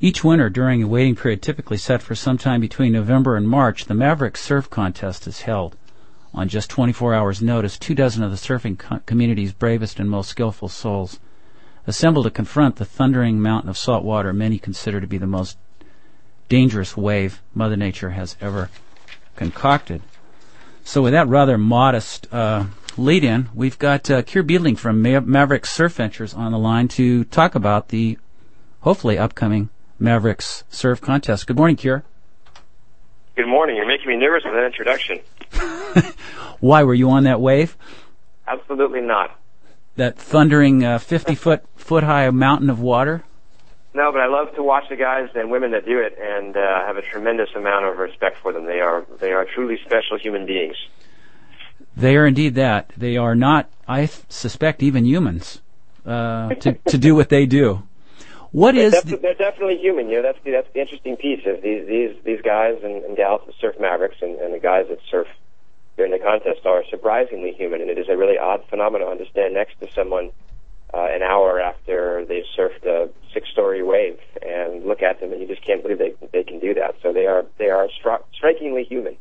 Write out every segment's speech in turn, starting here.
Each winter during a waiting period typically set for sometime between November and March, the Maverick Surf Contest is held. On just 24 hours' notice, 24 of the surfing community's bravest and most skillful souls assemble to confront the thundering mountain of salt water many consider to be the most dangerous wave Mother Nature has ever concocted. So with that rather modest lead-in, we've got Keir Beadling from Maverick Surf Ventures on the line to talk about the hopefully upcoming Mavericks Surf Contest. Good morning, Keir. Good morning. You're making me nervous with that introduction. Why, were you on that wave? Absolutely not. That thundering 50-foot high mountain of water? No, but I love to watch the guys and women that do it, and have a tremendous amount of respect for them. They are truly special human beings. They are indeed that. They are not, I suspect, even humans to do what they do. They're definitely human. You know, that's the interesting piece of these guys and gals that surf Mavericks and the guys that surf during the contest are surprisingly human, and it is a really odd phenomenon to stand next to someone an hour after they've surfed a 6-story wave and look at them, and you just can't believe they can do that. So they are strikingly human.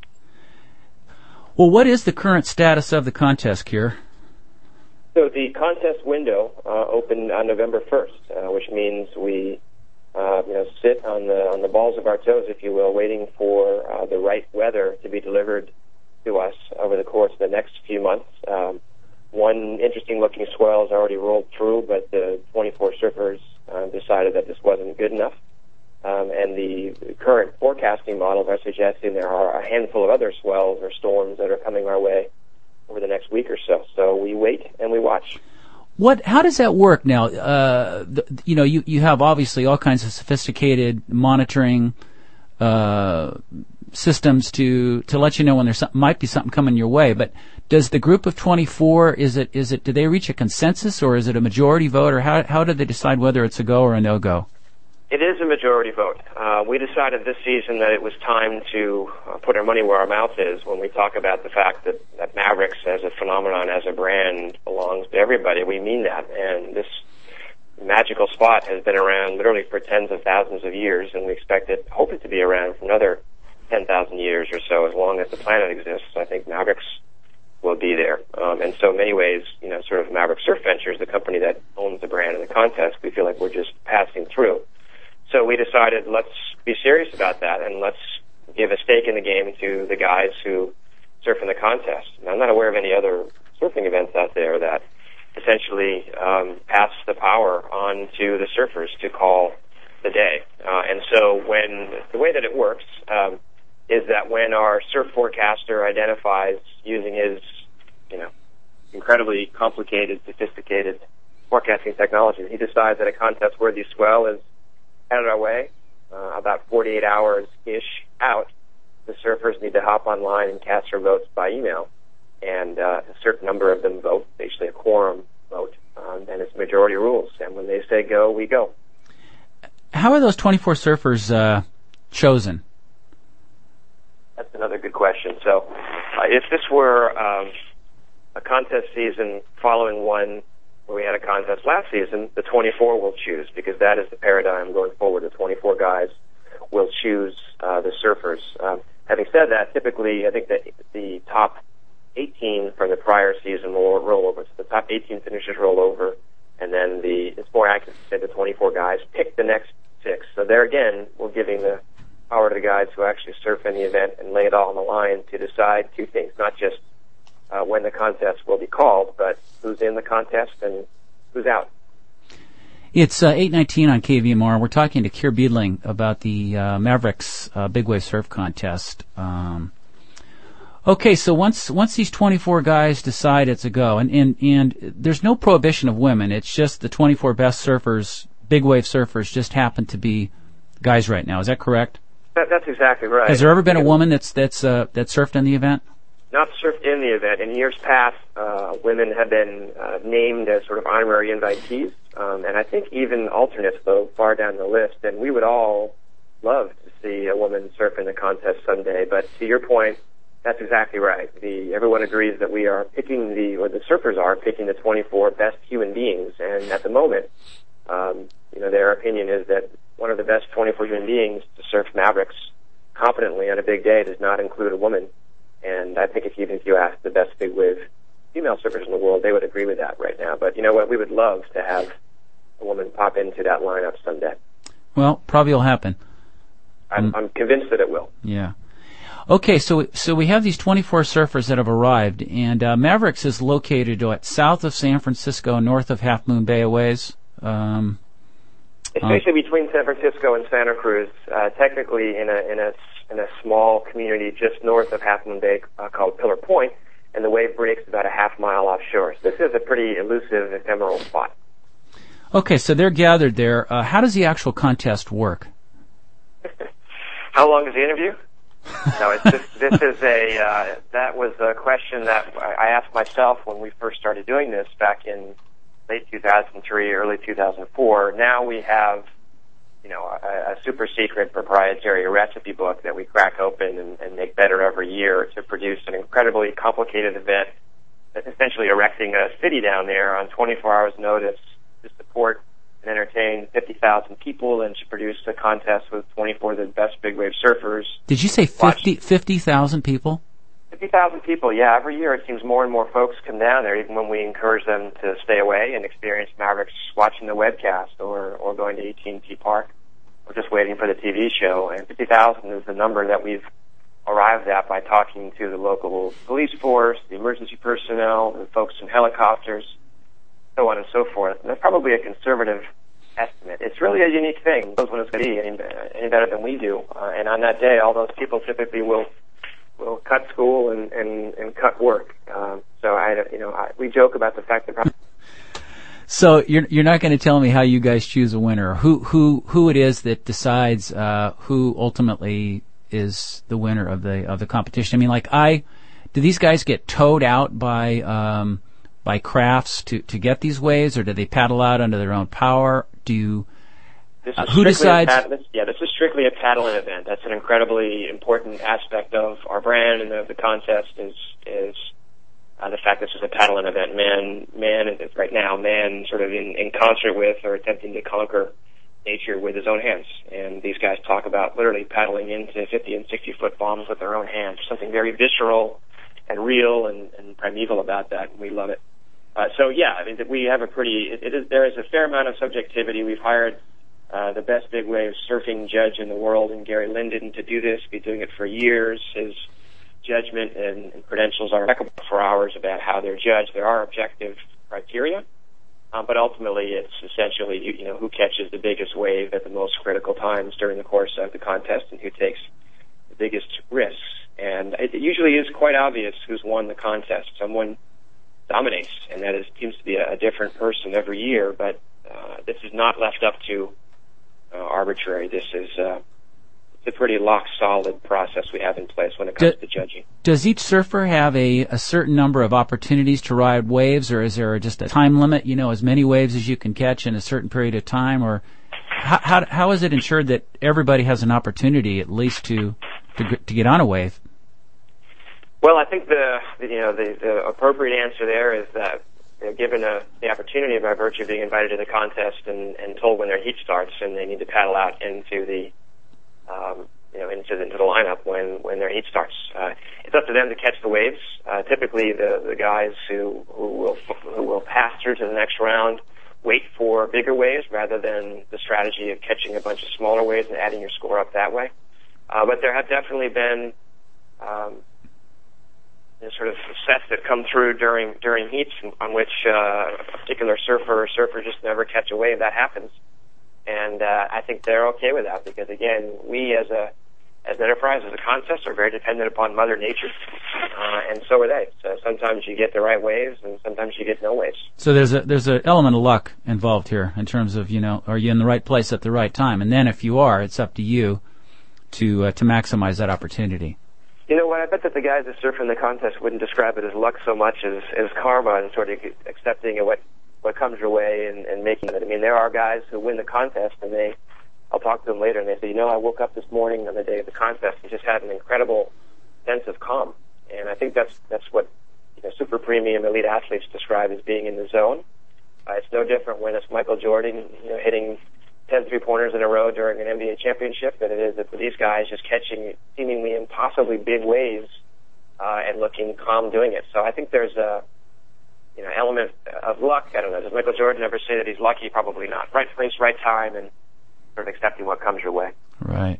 Well, what is the current status of the contest, Keir? So the contest window opened on November 1st, which means we sit on the balls of our toes, if you will, waiting for the right weather to be delivered to us over the course of the next few months. One interesting-looking swell has already rolled through, but the 24 surfers decided that this wasn't good enough. And the current forecasting models are suggesting there are a handful of other swells or storms that are coming our way over the next week or so. So we wait and we watch. How does that work now? You have obviously all kinds of sophisticated monitoring systems to let you know when might be something coming your way. But does the group of 24 do they reach a consensus, or is it a majority vote, or how do they decide whether it's a go or a no go? It is a majority vote. We decided this season that it was time to put our money where our mouth is when we talk about the fact that Mavericks as a phenomenon, as a brand, belongs to everybody. We mean that. And this magical spot has been around literally for tens of thousands of years, and we hope it to be around for another 10,000 years or so, as long as the planet exists. I think Mavericks will be there. And so in many ways, sort of Maverick Surf Ventures, the company that owns the brand and the contest, we feel like we're just passing through. So we decided, let's be serious about that, and let's give a stake in the game to the guys who surf in the contest. And I'm not aware of any other surfing events out there that essentially pass the power on to the surfers to call the day. And so the way that it works is that when our surf forecaster identifies using his, incredibly complicated, sophisticated forecasting technology, he decides that a contest-worthy swell is headed our way, about 48 hours-ish out. The surfers need to hop online and cast their votes by email, and a certain number of them vote, basically a quorum vote, and it's majority rules. And when they say go, we go. How are those 24 surfers chosen? That's another good question. So if this were a contest season following one where we had a contest last season, the 24 will choose, because that is the paradigm going forward. The 24 guys will choose the surfers. Having said that, typically I think that the top 18 from the prior season will roll over. So the top 18 finishers roll over, and then it's more accurate to say the 24 guys pick the next 6. So there again, we're giving the power to the guys who actually surf in the event and lay it all on the line to decide two things, not just when the contest will be called, but who's in the contest and who's out. It's 8:19 on KVMR. We're talking to Keir Beadling about the Mavericks Big Wave Surf Contest. Okay, so once these 24 guys decide it's a go, and there's no prohibition of women. It's just the 24 best surfers, big wave surfers, just happen to be guys right now. Is that correct? That's exactly right. Has there ever been a woman that's surfed in the event? Not surfed in the event. In years past, women have been named as sort of honorary invitees, and I think even alternates, though, far down the list. And we would all love to see a woman surf in the contest someday. But to your point, that's exactly right. Everyone agrees that we are picking the surfers are picking the 24 best human beings, and at the moment, their opinion is that one of the best 24 human beings to surf Mavericks competently on a big day does not include a woman. And I think even if you ask the best big wave female surfers in the world, they would agree with that right now. But you know what? We would love to have a woman pop into that lineup someday. Well, probably will happen. I'm convinced that it will. Yeah. Okay, so we have these 24 surfers that have arrived, and Mavericks is located south of San Francisco, north of Half Moon Bay a ways. It's basically between San Francisco and Santa Cruz, technically in a small community just north of Half Moon Bay called Pillar Point, and the wave breaks about a half mile offshore. So this is a pretty elusive, ephemeral spot. Okay, so they're gathered there. How does the actual contest work? How long is the interview? No, that was a question that I asked myself when we first started doing this back in late 2003, early 2004. Now we have, a super secret proprietary recipe book that we crack open and make better every year to produce an incredibly complicated event that's essentially erecting a city down there on 24 hours notice to support and entertain 50,000 people and to produce a contest with 24 of the best big wave surfers. Did you say 50,000 people? 50,000 people, yeah. Every year it seems more and more folks come down there, even when we encourage them to stay away and experience Mavericks watching the webcast or going to AT&T Park or just waiting for the TV show. And 50,000 is the number that we've arrived at by talking to the local police force, the emergency personnel, the folks in helicopters, so on and so forth. And that's probably a conservative estimate. It's really a unique thing. Who knows when it's going to be any better than we do. And on that day, all those people typically will cut school and cut work. We joke about the fact that. So you're not going to tell me how you guys choose a winner, who it is that decides who ultimately is the winner of the competition. I mean, do these guys get towed out by crafts to get these waves, or do they paddle out under their own power? Who decides? This is strictly a paddling event. That's an incredibly important aspect of our brand and of the contest is the fact this is a paddling event. Man sort of in concert with or attempting to conquer nature with his own hands. And these guys talk about literally paddling into 50 and 60-foot bombs with their own hands. Something very visceral and real and primeval about that, and we love it. We have there is a fair amount of subjectivity. We've hired the best big wave surfing judge in the world, and Gary Linden, to do this. Been doing it for years. His judgment and credentials are impeccable for hours about how they're judged. There are objective criteria, but ultimately it's essentially who catches the biggest wave at the most critical times during the course of the contest and who takes the biggest risks. And it usually is quite obvious who's won the contest. Someone dominates, and that seems to be a different person every year. But this is not left up to arbitrary. This is it's a pretty lock-solid process we have in place when it comes to judging. Does each surfer have a certain number of opportunities to ride waves, or is there just a time limit? As many waves as you can catch in a certain period of time, or how is it ensured that everybody has an opportunity at least to get on a wave? Well, I think the appropriate answer there is that they're given the opportunity by virtue of being invited to the contest and told when their heat starts, and they need to paddle out into the into the lineup when their heat starts. It's up to them to catch the waves. Typically, the guys who will pass through to the next round wait for bigger waves rather than the strategy of catching a bunch of smaller waves and adding your score up that way. But there have definitely been sort of sets that come through during heats on which a particular surfer or surfer just never catch a wave. That happens, and I think they're okay with that because again, we as an enterprise, as a contest, are very dependent upon Mother Nature, and so are they. So sometimes you get the right waves, and sometimes you get no waves. So there's an element of luck involved here in terms of are you in the right place at the right time, and then if you are, it's up to you to maximize that opportunity. You know what? I bet that the guys that surf in the contest wouldn't describe it as luck so much as karma and sort of accepting of what comes your way and making it. I mean, there are guys who win the contest and I'll talk to them later and they say, I woke up this morning on the day of the contest and just had an incredible sense of calm. And I think that's what super premium elite athletes describe as being in the zone. It's no different when it's Michael Jordan, hitting 10 3-pointers in a row during an NBA championship than it is for these guys just catching seemingly impossibly big waves and looking calm doing it. So I think there's a element of luck. I don't know. Does Michael Jordan ever say that he's lucky? Probably not. Right place, right time, and sort of accepting what comes your way. Right.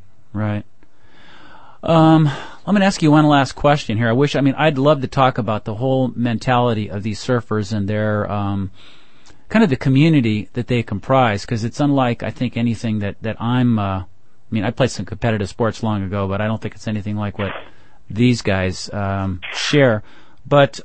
I'm going to ask you one last question here. I'd love to talk about the whole mentality of these surfers and their kind of the community that they comprise, because it's unlike, I think, anything that I'm, I played some competitive sports long ago, but I don't think it's anything like what these guys share. But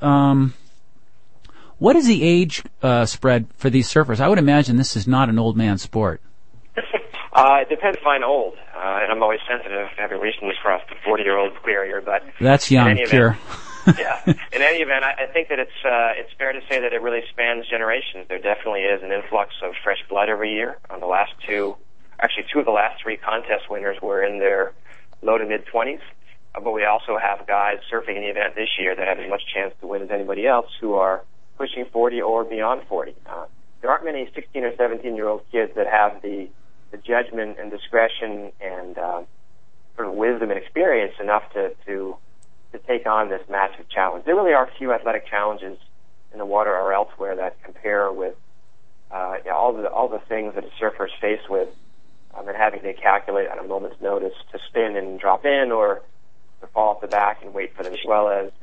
what is the age spread for these surfers? I would imagine this is not an old man sport. It depends if I'm old, and I'm always sensitive to having recently crossed the 40-year-old barrier, but that's young, Pierre. Yeah. In any event, I think that it's fair to say that it really spans generations. There definitely is an influx of fresh blood every year. On the last two of the last three contest winners were in their low to mid-20s. But we also have guys surfing in the event this year that have as much chance to win as anybody else who are pushing 40 or beyond 40. There aren't many 16 or 17-year-old kids that have the judgment and discretion and sort of wisdom and experience enough to take on this massive challenge. There really are few athletic challenges in the water or elsewhere that compare with all the things that a surfer is faced with, and having to calculate on a moment's notice to spin and drop in or to fall off the back and wait for them, as well as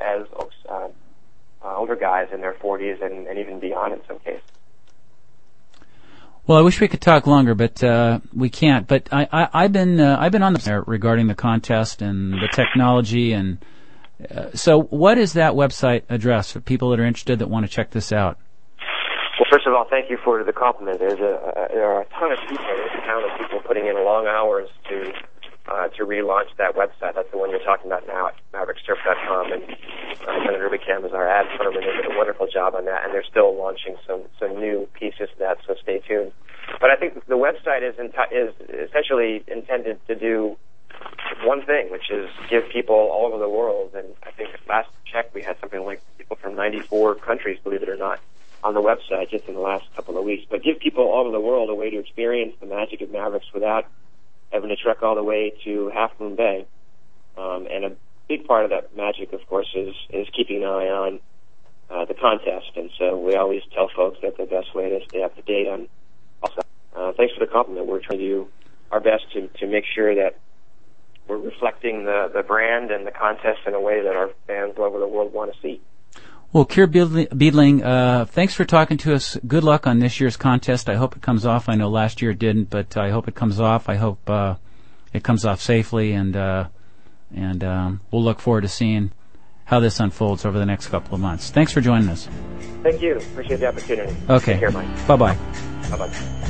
older guys in their 40s and even beyond in some cases. Well, I wish we could talk longer, but we can't. But I've been on the regarding the contest and the technology, and so what is that website address for people that are interested that want to check this out? Well, first of all, thank you for the compliment. There are a ton of people, there's a ton of people putting in long hours to relaunch that website. That's the one you're talking about now at MaverickSurf.com, and Senator Rubicam is our ad firm, and they did a wonderful job on that, and they're still launching some new pieces to that, so stay tuned. But I think the website is essentially intended to do one thing, which is give people all over the world, and I think last check we had something like people from 94 countries, believe it or not, on the website just in the last couple of weeks. But give people all over the world a way to experience the magic of Mavericks without having to trek all the way to Half Moon Bay. And a big part of that magic, of course, is keeping an eye on the contest. And so we always tell folks that the best way to stay up to date on also. Thanks for the compliment. We're trying to do our best to make sure that we're reflecting the brand and the contest in a way that our fans all over the world want to see. Well, Keir Beadling, thanks for talking to us. Good luck on this year's contest. I hope it comes off. I know last year it didn't, but I hope it comes off. I hope it comes off safely, and we'll look forward to seeing how this unfolds over the next couple of months. Thanks for joining us. Thank you. Appreciate the opportunity. Okay. Take care, Mike. Bye-bye. Bye-bye.